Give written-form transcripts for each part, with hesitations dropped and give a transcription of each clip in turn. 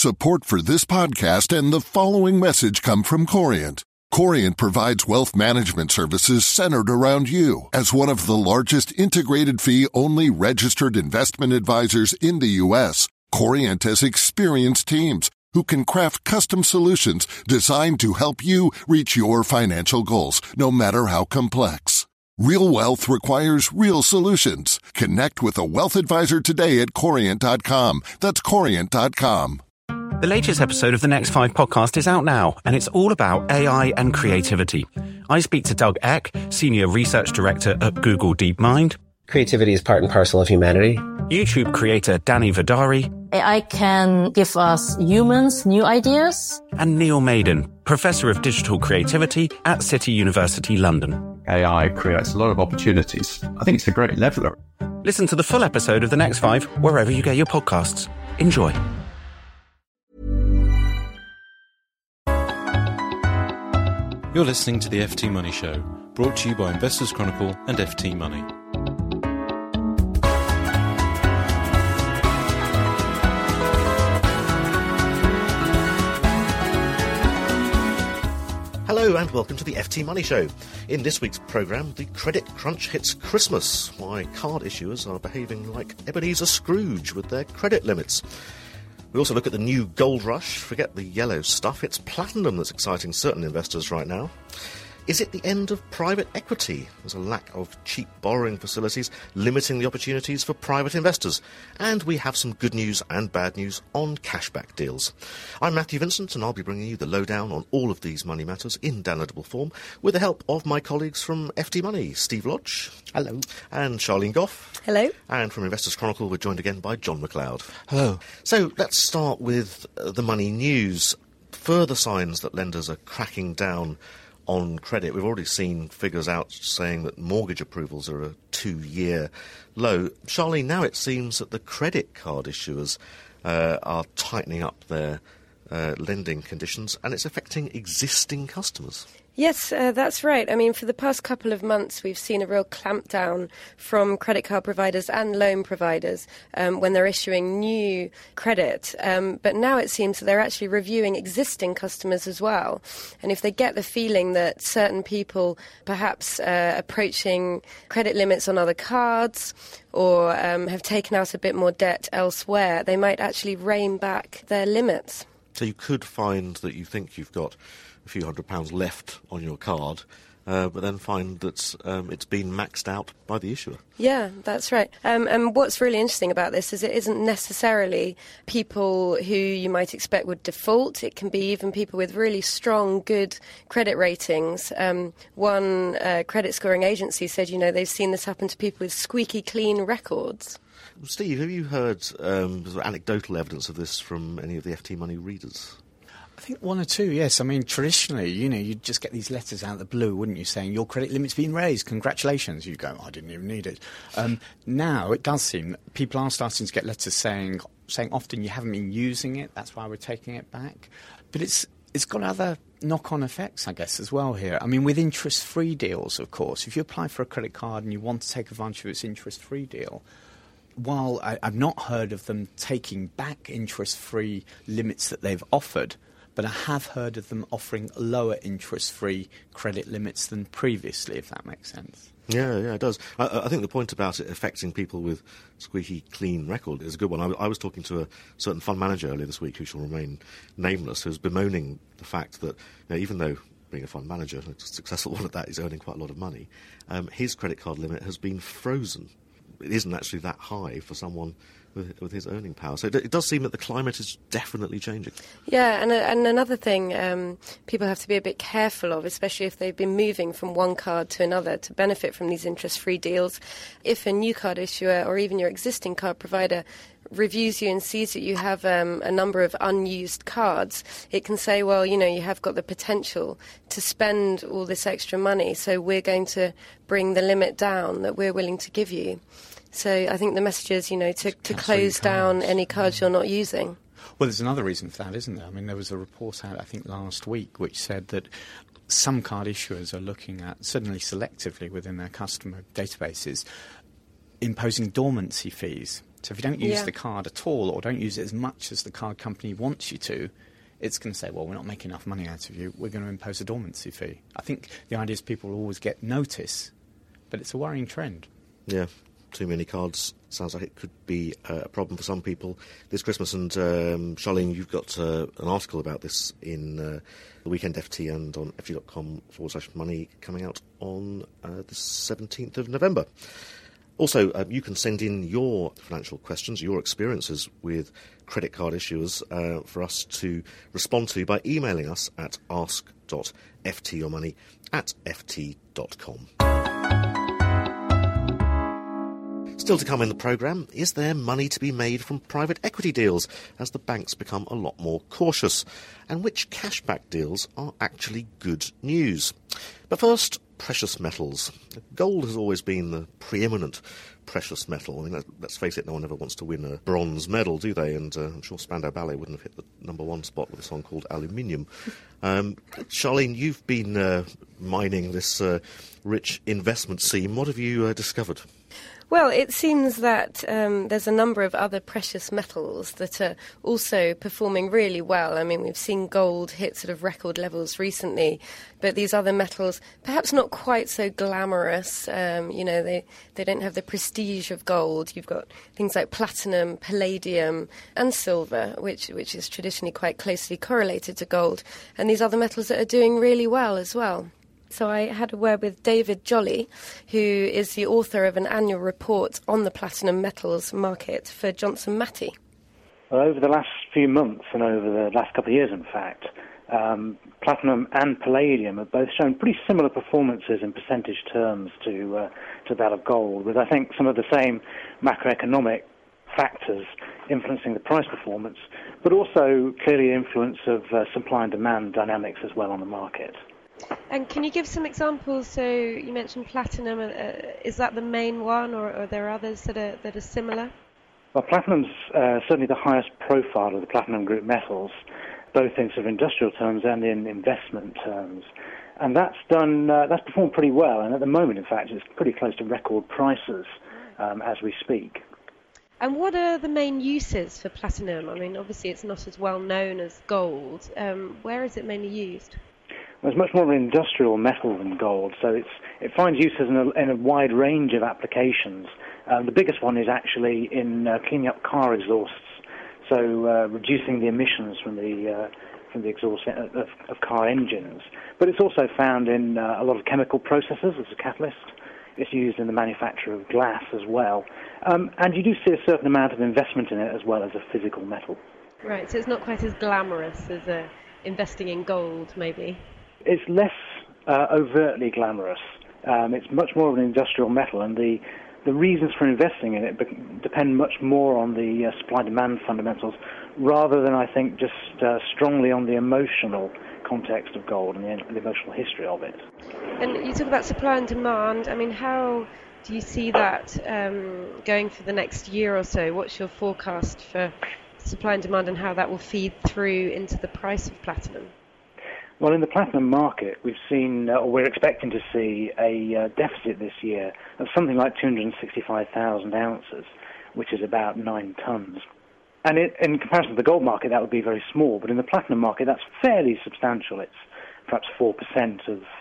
Support for this podcast and the following message come from Corient. Corient provides wealth management services centered around you. As one of the largest integrated fee-only registered investment advisors in the U.S., Corient has experienced teams who can craft custom solutions designed to help you reach your financial goals, no matter how complex. Real wealth requires real solutions. Connect with a wealth advisor today at Corient.com. That's Corient.com. The latest episode of the Next 5 podcast is out now, and it's all about AI and creativity. I speak to Doug Eck, Senior Research Director at Google DeepMind. Creativity is part and parcel of humanity. YouTube creator Danny Vidari. AI can give us humans new ideas. And Neil Maiden, Professor of Digital Creativity at City University London. AI creates a lot of opportunities. I think it's a great leveller. Listen to the full episode of The Next 5 wherever you get your podcasts. Enjoy. You're listening to the FT Money Show, brought to you by Investors Chronicle and FT Money. Hello and welcome to the FT Money Show. In this week's programme, the credit crunch hits Christmas, why card issuers are behaving like Ebenezer Scrooge with their credit limits. We also look at the new gold rush. Forget the yellow stuff, it's platinum that's exciting certain investors right now. Is it the end of private equity? There's a lack of cheap borrowing facilities limiting the opportunities for private investors. And we have some good news and bad news on cashback deals. I'm Matthew Vincent, and I'll be bringing you the lowdown on all of these money matters in downloadable form with the help of my colleagues from FT Money, Steve Lodge. Hello. And Charlene Goff. Hello. And from Investors Chronicle, we're joined again by John McLeod. Hello. So let's start with the money news. Further signs that lenders are cracking down on credit. We've already seen figures out saying that mortgage approvals are a 2-year low. Charlene, now it seems that the credit card issuers are tightening up their lending conditions, and it's affecting existing customers. Yes, that's right. I mean, for the past couple of months, we've seen a real clampdown from credit card providers and loan providers when they're issuing new credit. But now it seems that they're actually reviewing existing customers as well. And if they get the feeling that certain people perhaps approaching credit limits on other cards or have taken out a bit more debt elsewhere, they might actually rein back their limits. So you could find that you think you've got a few £100 left on your card, but then find that it's been maxed out by the issuer. Yeah, that's right. And what's really interesting about this is it isn't necessarily people who you might expect would default. It can be even people with really strong, good credit ratings. One credit scoring agency said, they've seen this happen to people with squeaky clean records. Steve, have you heard anecdotal evidence of this from any of the FT Money readers? I think one or two, yes. I mean, traditionally, you'd just get these letters out of the blue, wouldn't you, saying, your credit limit's been raised, congratulations. You go, I didn't even need it. Now, it does seem that people are starting to get letters saying often you haven't been using it, that's why we're taking it back. But it's got other knock-on effects, I guess, as well here. I mean, with interest-free deals, of course, if you apply for a credit card and you want to take advantage of its interest-free deal, while I've not heard of them taking back interest-free limits that they've offered, but I have heard of them offering lower interest-free credit limits than previously, if that makes sense. Yeah, it does. I think the point about it affecting people with squeaky clean record is a good one. I was talking to a certain fund manager earlier this week who shall remain nameless, who's bemoaning the fact that even though being a fund manager, a successful one at that, is earning quite a lot of money, his credit card limit has been frozen. It isn't actually that high for someone with his earning power. So it does seem that the climate is definitely changing. Yeah, and another thing people have to be a bit careful of, especially if they've been moving from one card to another to benefit from these interest-free deals. If a new card issuer or even your existing card provider reviews you and sees that you have a number of unused cards, it can say, well, you have got the potential to spend all this extra money, so we're going to bring the limit down that we're willing to give you. So I think the message is, to close down any cards you're not using. Well, there's another reason for that, isn't there? I mean, there was a report out, I think, last week, which said that some card issuers are looking at, certainly selectively within their customer databases, imposing dormancy fees. So if you don't use the card at all, or don't use it as much as the card company wants you to, it's going to say, well, we're not making enough money out of you, we're going to impose a dormancy fee. I think the idea is people will always get notice, but it's a worrying trend. Yeah, too many cards sounds like it could be a problem for some people this Christmas. And Charlene, you've got an article about this in the Weekend FT and on ft.com/money coming out on the 17th of November. Also, you can send in your financial questions, your experiences with credit card issuers for us to respond to by emailing us at ask.ftyourmoney@ft.com. Still to come in the programme, is there money to be made from private equity deals as the banks become a lot more cautious? And which cashback deals are actually good news? But first, precious metals. Gold has always been the preeminent precious metal. I mean, let's face it, no one ever wants to win a bronze medal, do they? And I'm sure Spandau Ballet wouldn't have hit the number one spot with a song called Aluminium. Charlene, you've been mining this rich investment scene. What have you discovered? Well, it seems that there's a number of other precious metals that are also performing really well. I mean, we've seen gold hit sort of record levels recently, but these other metals, perhaps not quite so glamorous. They don't have the prestige of gold. You've got things like platinum, palladium, and silver, which is traditionally quite closely correlated to gold, and these other metals that are doing really well as well. So I had a word with David Jolly, who is the author of an annual report on the platinum metals market for Johnson Matthey. Well, over the last few months and over the last couple of years, in fact, platinum and palladium have both shown pretty similar performances in percentage terms to that of gold, with I think some of the same macroeconomic factors influencing the price performance, but also clearly influence of supply and demand dynamics as well on the market. And can you give some examples? So you mentioned platinum. Is that the main one, or are there others that are similar? Well, platinum's certainly the highest profile of the platinum group metals, both in sort of industrial terms and in investment terms. And that's performed pretty well. And at the moment, in fact, it's pretty close to record prices as we speak. And what are the main uses for platinum? I mean, obviously it's not as well known as gold. Where is it mainly used? Well, it's much more of an industrial metal than gold, so it finds uses in a wide range of applications. The biggest one is actually in cleaning up car exhausts, so reducing the emissions from the exhaust of car engines. But it's also found in a lot of chemical processes as a catalyst. It's used in the manufacture of glass as well. And you do see a certain amount of investment in it as well as a physical metal. Right, so it's not quite as glamorous as investing in gold, maybe? It's less overtly glamorous. It's much more of an industrial metal, and the reasons for investing in it depend much more on the supply-demand fundamentals, rather than, I think, just strongly on the emotional context of gold and the emotional history of it. And you talk about supply and demand. I mean, how do you see that going for the next year or so? What's your forecast for supply and demand, and how that will feed through into the price of platinum? Well, in the platinum market, we've seen, or we're expecting to see, a deficit this year of something like 265,000 ounces, which is about 9 tons. And in comparison to the gold market, that would be very small, but in the platinum market, that's fairly substantial. It's perhaps 4%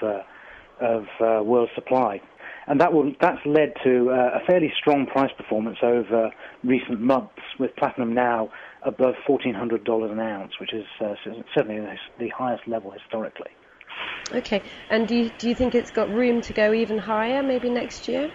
of world supply. And that's led to a fairly strong price performance over recent months, with platinum now above $1,400 an ounce, which is certainly the highest level historically. Okay, and do you think it's got room to go even higher, maybe next year?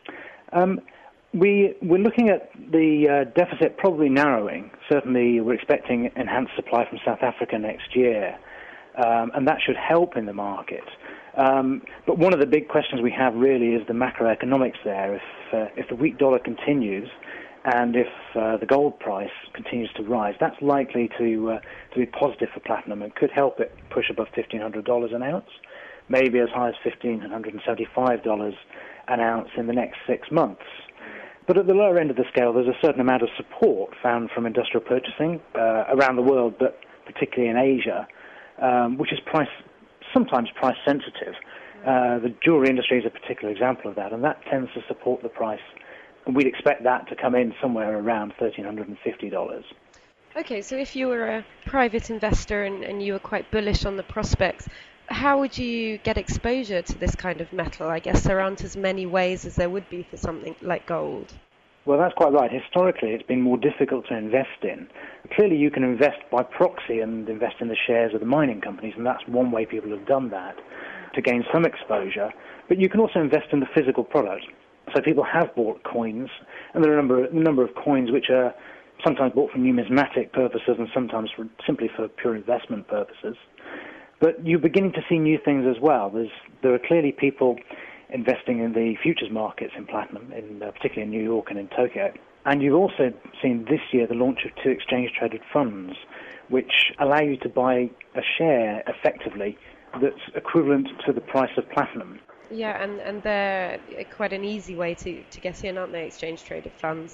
We're looking at the deficit probably narrowing. Certainly we're expecting enhanced supply from South Africa next year, and that should help in the market. But one of the big questions we have really is the macroeconomics there. If the weak dollar continues, and if the gold price continues to rise, that's likely to be positive for platinum and could help it push above $1,500 an ounce, maybe as high as $1,575 an ounce in the next 6 months. But at the lower end of the scale, there's a certain amount of support found from industrial purchasing around the world, but particularly in Asia, which is sometimes price sensitive. The jewelry industry is a particular example of that, and that tends to support the price And we'd expect that to come in somewhere around $1,350. Okay, so if you were a private investor and you were quite bullish on the prospects, how would you get exposure to this kind of metal? I guess there aren't as many ways as there would be for something like gold. Well, that's quite right. Historically, it's been more difficult to invest in. Clearly, you can invest by proxy and invest in the shares of the mining companies, and that's one way people have done that to gain some exposure. But you can also invest in the physical product. So people have bought coins, and there are a number of coins which are sometimes bought for numismatic purposes and sometimes simply for pure investment purposes. But you're beginning to see new things as well. There are clearly people investing in the futures markets in platinum, particularly in New York and in Tokyo. And you've also seen this year the launch of 2 exchange-traded funds, which allow you to buy a share effectively that's equivalent to the price of platinum. Yeah, and they're quite an easy way to get in, aren't they, exchange-traded funds?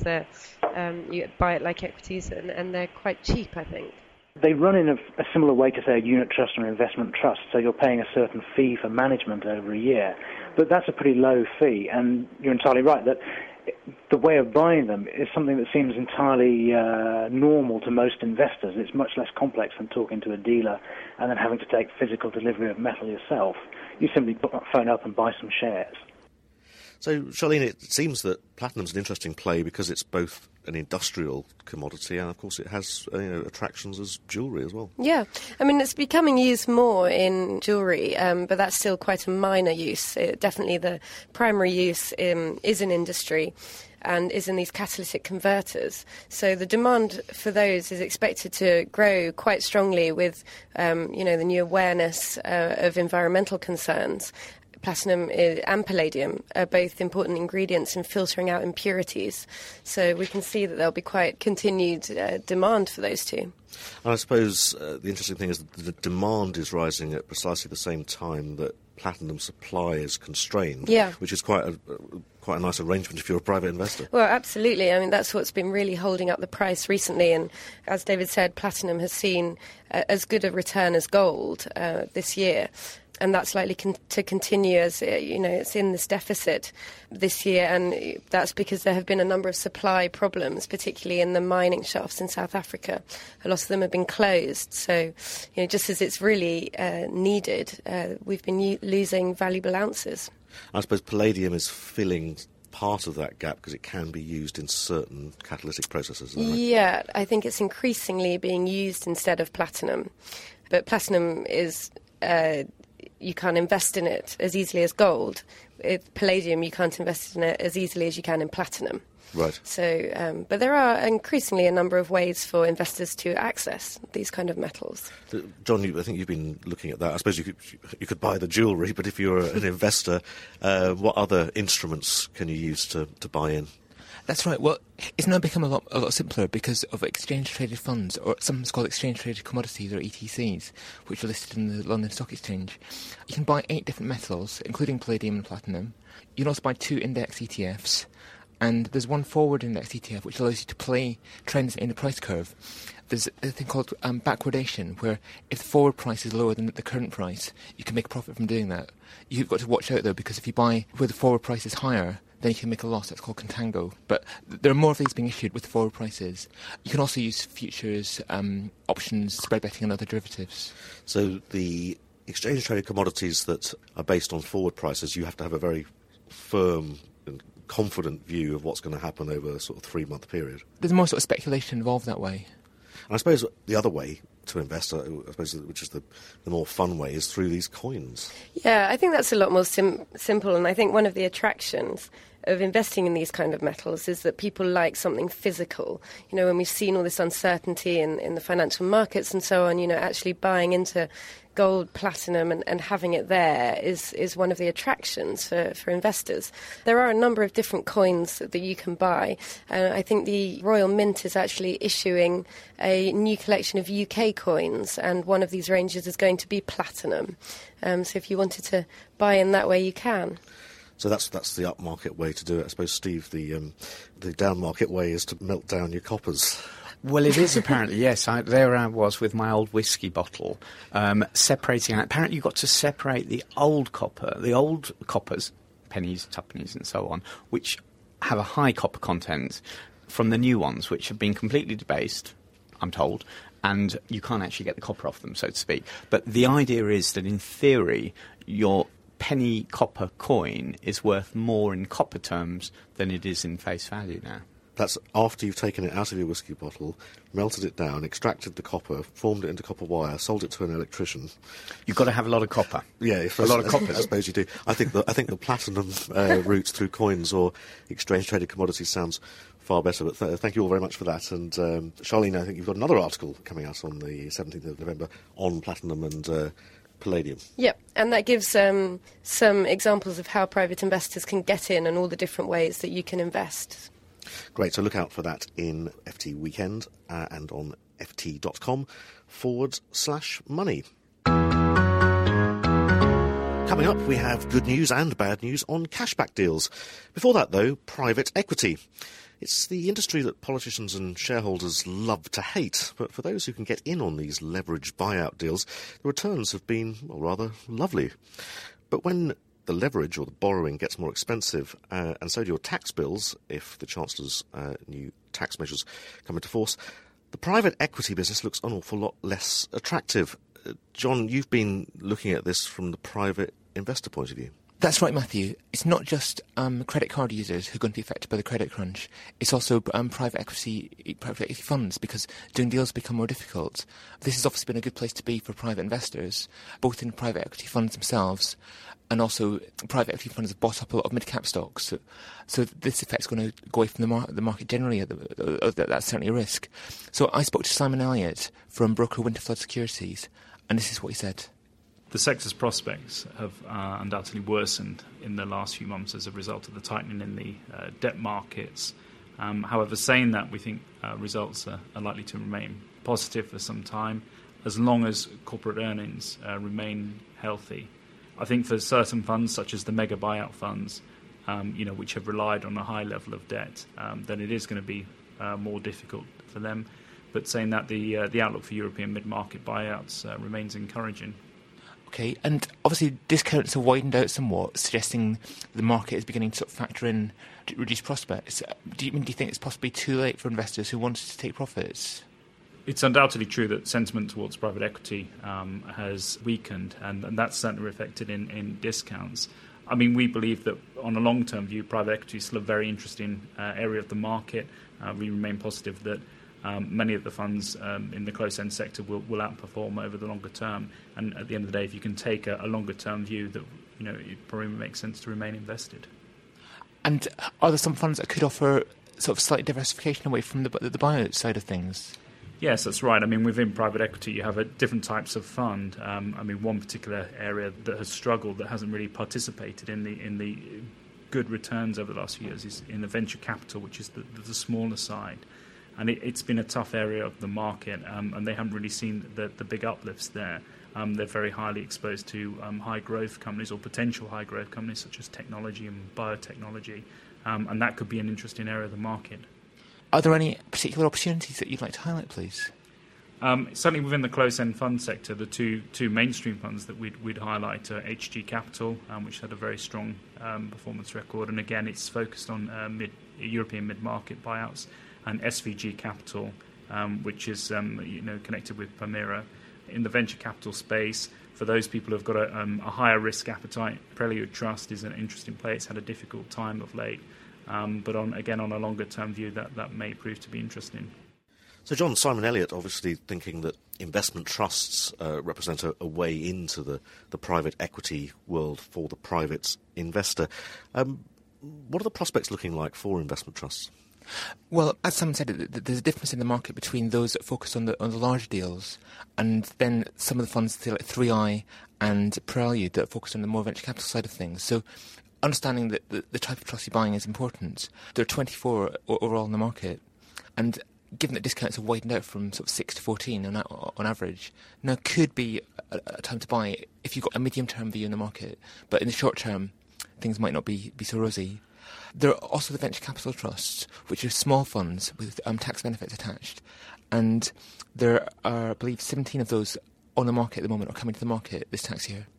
You buy it like equities, and they're quite cheap, I think. They run in a similar way to, say, a unit trust or an investment trust, so you're paying a certain fee for management over a year. But that's a pretty low fee, and you're entirely right that the way of buying them is something that seems entirely normal to most investors. It's much less complex than talking to a dealer and then having to take physical delivery of metal yourself. You simply phone up and buy some shares. So, Charlene, it seems that platinum's an interesting play because it's both an industrial commodity and, of course, it has attractions as jewellery as well. Yeah, I mean, it's becoming used more in jewellery, but that's still quite a minor use. Definitely the primary use is in industry and is in these catalytic converters. So the demand for those is expected to grow quite strongly with, the new awareness of environmental concerns. Platinum and palladium are both important ingredients in filtering out impurities. So we can see that there'll be quite continued demand for those two. And I suppose the interesting thing is that the demand is rising at precisely the same time that platinum supply is constrained, which is quite a nice arrangement if you're a private investor. Well, absolutely. I mean, that's what's been really holding up the price recently. And as David said, platinum has seen as good a return as gold this year. And that's likely to continue as, it's in this deficit this year. And that's because there have been a number of supply problems, particularly in the mining shafts in South Africa. A lot of them have been closed. So, just as it's really needed, we've been losing valuable ounces. I suppose palladium is filling part of that gap because it can be used in certain catalytic processes. Is that right? Yeah, I think it's increasingly being used instead of platinum. But platinum is... you can't invest in it as easily as gold. With palladium, you can't invest in it as easily as you can in platinum. Right. So, but there are increasingly a number of ways for investors to access these kind of metals. John, I think you've been looking at that. I suppose you could buy the jewellery, but if you're an investor, what other instruments can you use to buy in? That's right. Well, it's now become a lot simpler because of exchange-traded funds, or sometimes called exchange-traded commodities, or ETCs, which are listed in the London Stock Exchange. You can buy 8 different metals, including palladium and platinum. You can also buy 2 index ETFs, and there's one forward index ETF which allows you to play trends in the price curve. There's a thing called backwardation, where if the forward price is lower than the current price, you can make a profit from doing that. You've got to watch out, though, because if you buy where the forward price is higher, then you can make a loss. That's called contango. But there are more of these being issued with the forward prices. You can also use futures, options, spread betting and other derivatives. So the exchange-traded commodities that are based on forward prices, you have to have a very firm and confident view of what's going to happen over a sort of 3-month period. There's more sort of speculation involved that way. And I suppose the other way to invest, I suppose, which is the more fun way, is through these coins. Yeah, I think that's a lot more simple, and I think one of the attractions of investing in these kind of metals is that people like something physical. When we've seen all this uncertainty in the financial markets and so on, actually buying into gold, platinum and having it there is one of the attractions for investors. There are a number of different coins that you can buy. I think the Royal Mint is actually issuing a new collection of UK coins, and one of these ranges is going to be platinum. So if you wanted to buy in that way, you can. So that's the upmarket way to do it. I suppose, Steve, the downmarket way is to melt down your coppers. Well, it is apparently, yes. There I was with my old whiskey bottle, separating out. Apparently you've got to separate the old coppers, pennies, tuppennies and so on, which have a high copper content from the new ones, which have been completely debased, I'm told, and you can't actually get the copper off them, so to speak. But the idea is that, in theory, your penny copper coin is worth more in copper terms than it is in face value now. That's after you've taken it out of your whiskey bottle, melted it down, extracted the copper, formed it into copper wire, sold it to an electrician. You've got to have a lot of copper. Yeah, a lot of copper. I suppose you do. I think the platinum route through coins or exchange-traded commodities sounds far better. But thank you all very much for that. And Charlene, I think you've got another article coming out on the 17th of November on platinum and palladium. Yep, and that gives some examples of how private investors can get in and all the different ways that you can invest. Great, so look out for that in FT Weekend and on ft.com/money. Coming up, we have good news and bad news on cashback deals. Before that, though, private equity. It's the industry that politicians and shareholders love to hate, but for those who can get in on these leveraged buyout deals, the returns have been, well, rather lovely. But when the leverage or the borrowing gets more expensive, and so do your tax bills if the Chancellor's new tax measures come into force, the private equity business looks an awful lot less attractive. John, you've been looking at this from the private investor point of view. That's right, Matthew. It's not just credit card users who are going to be affected by the credit crunch. It's also private equity funds, because doing deals become more difficult. This has obviously been a good place to be for private investors, both in private equity funds themselves, and also private equity funds have bought up a lot of mid-cap stocks. So this effect's going to go away from the market generally. That's certainly a risk. So I spoke to Simon Elliott from broker Winterflood Securities, and this is what he said. The sector's prospects have undoubtedly worsened in the last few months as a result of the tightening in the debt markets. However, saying that, we think results are likely to remain positive for some time, as long as corporate earnings remain healthy. I think for certain funds, such as the mega buyout funds, which have relied on a high level of debt, then it is going to be more difficult for them. But saying that, the outlook for European mid-market buyouts remains encouraging. Okay, and obviously discounts have widened out somewhat, suggesting the market is beginning to sort of factor in reduced prospects. Do you think it's possibly too late for investors who wanted to take profits? It's undoubtedly true that sentiment towards private equity has weakened, and that's certainly reflected in discounts. I mean, we believe that on a long-term view, private equity is still a very interesting area of the market. We remain positive that many of the funds in the close-end sector will outperform over the longer term. And at the end of the day, if you can take a longer-term view, that it probably makes sense to remain invested. And are there some funds that could offer sort of slight diversification away from the buyout side of things? Yes, that's right. I mean, within private equity, you have different types of fund. One particular area that has struggled, that hasn't really participated in the good returns over the last few years, is in the venture capital, which is the smaller side. And it's been a tough area of the market, and they haven't really seen the big uplifts there. They're very highly exposed to high-growth companies or potential high-growth companies such as technology and biotechnology, and that could be an interesting area of the market. Are there any particular opportunities that you'd like to highlight, please? Certainly within the closed-end fund sector, the two mainstream funds that we'd highlight are HG Capital, which had a very strong performance record, and again it's focused on European mid-market buyouts, and SVG Capital, which is connected with Permira. In the venture capital space, for those people who've got a higher risk appetite, Prelude Trust is an interesting play. It's had a difficult time of late, but on a longer term view, that may prove to be interesting. So, John, Simon Elliott obviously thinking that investment trusts represent a way into the private equity world for the private investor. What are the prospects looking like for investment trusts? Well, as Simon said, there's a difference in the market between those that focus on the large deals and then some of the funds like 3i and Prelude that focus on the more venture capital side of things. So understanding that the type of trust you're buying is important. There are 24 overall in the market, and given that discounts have widened out from sort of 6 to 14 on average, now could be a time to buy if you've got a medium-term view in the market. But in the short term, things might not be so rosy. There are also the venture capital trusts, which are small funds with tax benefits attached. And there are, I believe, 17 of those on the market at the moment, or coming to the market this tax year.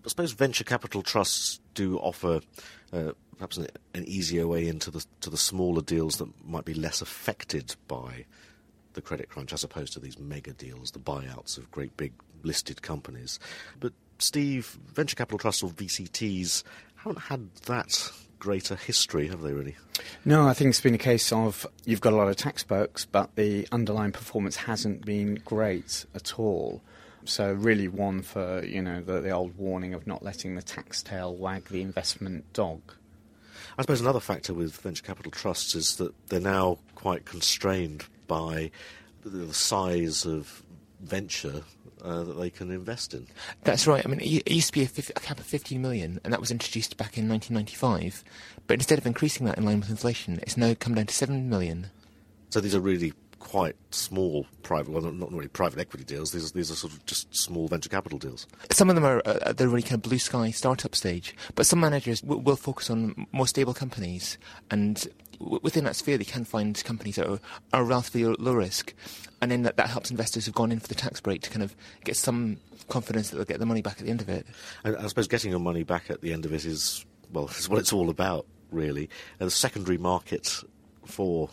I suppose venture capital trusts do offer perhaps an easier way into the smaller deals that might be less affected by the credit crunch, as opposed to these mega deals, the buyouts of great big listed companies. But Steve, venture capital trusts or VCTs haven't had that greater history, have they really? No, I think it's been a case of you've got a lot of tax perks, but the underlying performance hasn't been great at all. So really one for, the old warning of not letting the tax tail wag the investment dog. I suppose another factor with venture capital trusts is that they're now quite constrained by the size of venture that they can invest in. That's right. I mean, it used to be a cap of 15 million, and that was introduced back in 1995. But instead of increasing that in line with inflation, it's now come down to 7 million. So these are really quite small not really private equity deals. These are sort of just small venture capital deals. Some of them are at the really kind of blue sky startup stage, but some managers will focus on more stable companies, and within that sphere they can find companies that are relatively low risk, and then that helps investors who've gone in for the tax break to kind of get some confidence that they'll get their money back at the end of it. And I suppose getting your money back at the end of it is what it's all about, really. The secondary market for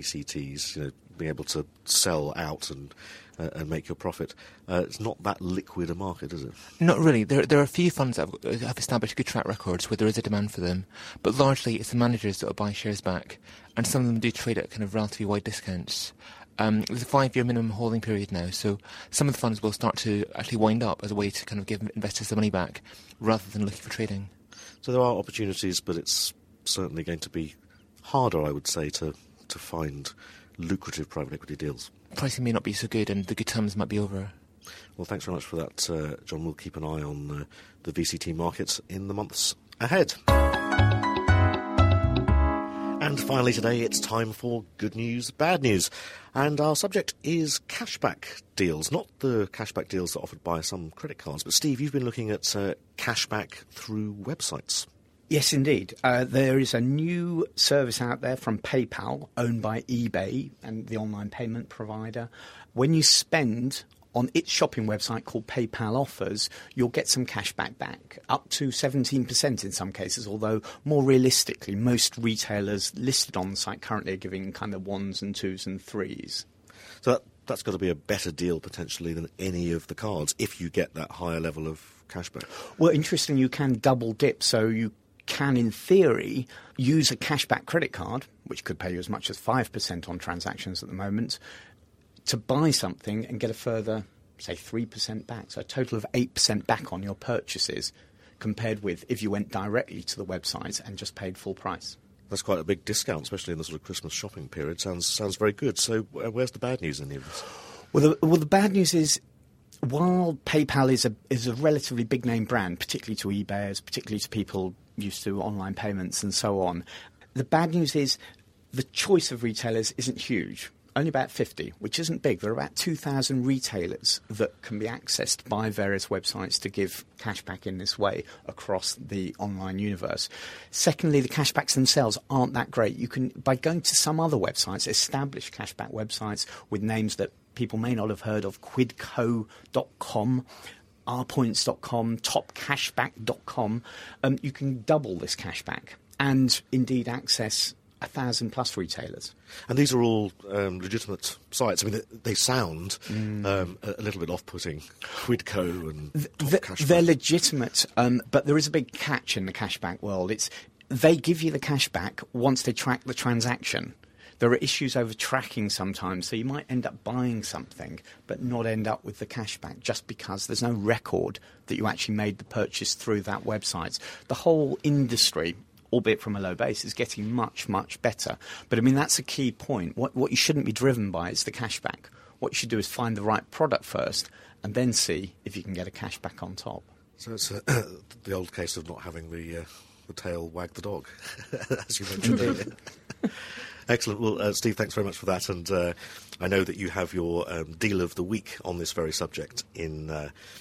VCTs, being able to sell out and make your profit, it's not that liquid a market, is it? Not really. There are a few funds that have established good track records where there is a demand for them, but largely it's the managers that will buy shares back, and some of them do trade at kind of relatively wide discounts. There's a 5-year minimum holding period now, so some of the funds will start to actually wind up as a way to kind of give investors the money back rather than looking for trading. So there are opportunities, but it's certainly going to be harder, I would say, to find lucrative private equity deals. Pricing may not be so good, and the good times might be over. Well, thanks very much for that, John. We'll keep an eye on the VCT markets in the months ahead. And finally today, it's time for good news, bad news. And our subject is cashback deals, not the cashback deals that are offered by some credit cards. But Steve, you've been looking at cashback through websites. Yes, indeed. There is a new service out there from PayPal, owned by eBay and the online payment provider. When you spend on its shopping website called PayPal Offers, you'll get some cash back, up to 17% in some cases, although more realistically, most retailers listed on the site currently are giving kind of 1s and 2s and 3s. So that's got to be a better deal potentially than any of the cards if you get that higher level of cashback. Well, interestingly, you can double dip, so you can, in theory, use a cashback credit card, which could pay you as much as 5% on transactions at the moment, to buy something and get a further, say, 3% back. So a total of 8% back on your purchases, compared with if you went directly to the website and just paid full price. That's quite a big discount, especially in the sort of Christmas shopping period. Sounds very good. So where's the bad news in any of this? Well, the bad news is, while PayPal is a relatively big-name brand, particularly to eBayers, particularly to people used to online payments and so on, the bad news is the choice of retailers isn't huge. Only about 50, which isn't big. There are about 2,000 retailers that can be accessed by various websites to give cashback in this way across the online universe. Secondly, the cashbacks themselves aren't that great. You can, by going to some other websites, established cashback websites with names that people may not have heard of, quidco.com, rpoints.com, topcashback.com, you can double this cashback and indeed access 1,000 plus retailers. And these are all legitimate sites. I mean, they sound a little bit off-putting. Quidco and Cashback. They're legitimate, but there is a big catch in the cashback world. They give you the cashback once they track the transaction. There are issues over tracking sometimes, so you might end up buying something but not end up with the cashback just because there's no record that you actually made the purchase through that website. The whole industry, albeit from a low base, is getting much, much better. But, I mean, that's a key point. What you shouldn't be driven by is the cashback. What you should do is find the right product first and then see if you can get a cashback on top. So it's the old case of not having the tail wag the dog, as you mentioned earlier. Excellent. Well, Steve, thanks very much for that. And I know that you have your deal of the week on this very subject in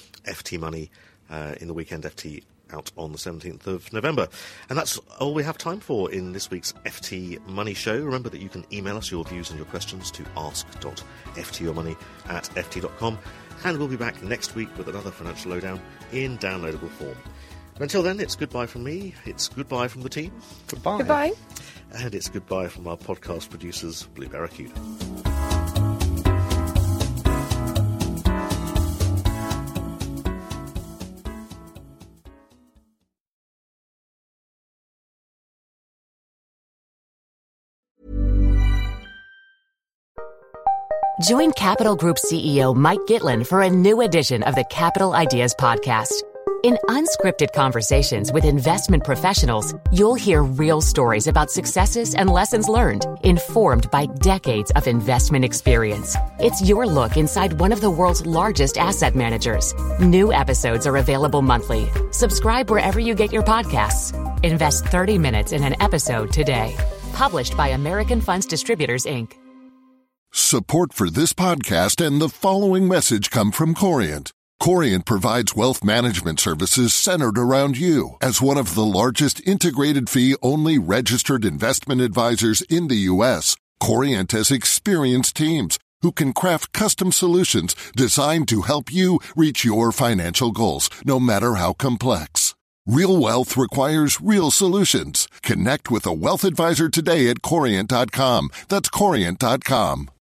FT Money, in the Weekend FT, out on the 17th of November. And that's all we have time for in this week's FT Money Show. Remember that you can email us your views and your questions to ask.ftyourmoney@ft.com. and we'll be back next week with another Financial Lowdown in downloadable form. And until then, it's goodbye from me, it's goodbye from the team. Goodbye. Goodbye. And it's goodbye from our podcast producers, Blue Barracuda. Join Capital Group CEO Mike Gitlin for a new edition of the Capital Ideas Podcast. In unscripted conversations with investment professionals, you'll hear real stories about successes and lessons learned, informed by decades of investment experience. It's your look inside one of the world's largest asset managers. New episodes are available monthly. Subscribe wherever you get your podcasts. Invest 30 minutes in an episode today. Published by American Funds Distributors, Inc. Support for this podcast and the following message come from Corient. Corient provides wealth management services centered around you. As one of the largest integrated fee-only registered investment advisors in the U.S., Corient has experienced teams who can craft custom solutions designed to help you reach your financial goals, no matter how complex. Real wealth requires real solutions. Connect with a wealth advisor today at Corient.com. That's Corient.com.